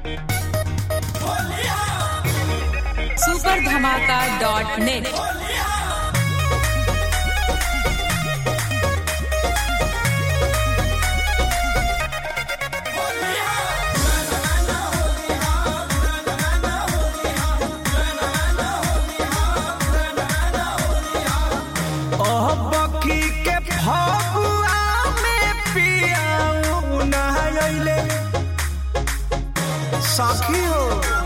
superdhamaka.net। साखी हो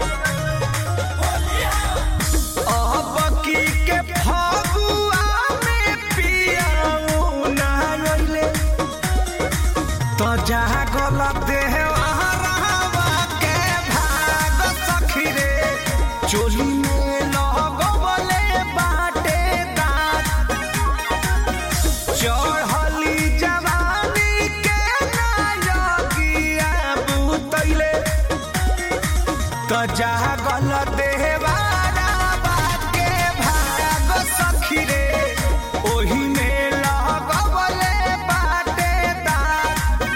बकी के फगुआ में पियाऊ नहले तो जहाँ गलत है वहाँ रहवा के भाग सखी रे चोली में लगवले बाटे दांत चढ़ली जवानी के नायकिया बुतैले तो जहाँ गलत है वाला बाके भाग सखी रे ओही में लगवले बाटे दांत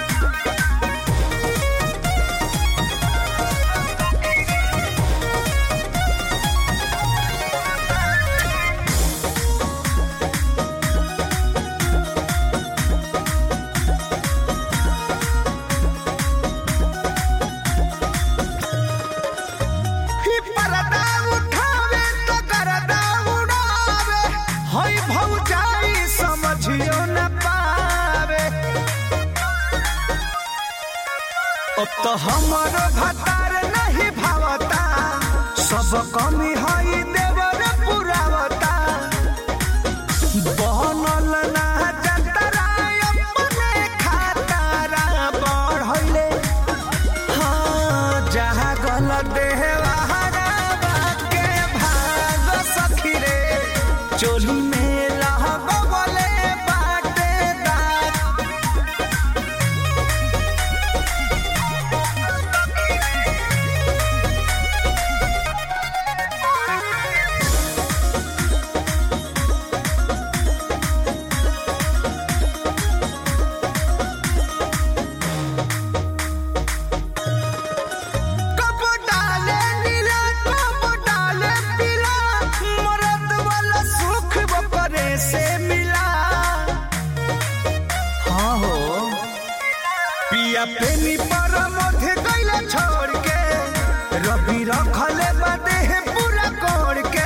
पर्दा उठावे तो गर्दा उड़ावे हई भौजाई समझियो न पावे अब तो हमर भतार नहीं भावता सब कमी हई देवर पुरावता बनल ना जतरा अपने खातारा बढ़ले हाँ जहाँ गलत है चोली में लगवले बाटे दांत कब डाले नीला कब डाले पीला मरद वाला सुख बपरे से मिला हाँ हो पिया पेनी पर मध्य गईले छोड़ के रवि रखले बाटे है पूरा कोड़ के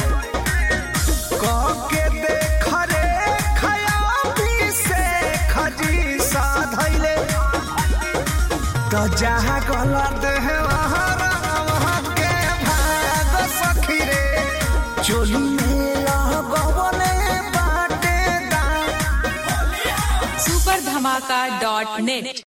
कह के देख रे खया भी से खजी साधैले तो जहाँ गलत है वहाँ के भाग सखी रे चोली में लगवले बाटे दांत superdhamaka.net।